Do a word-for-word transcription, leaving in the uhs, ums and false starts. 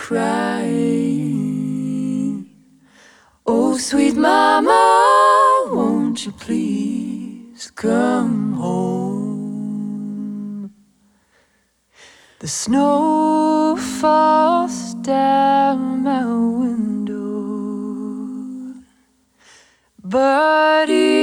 crying. Oh, sweet mama, won't you please come home? The snow falls down my window, but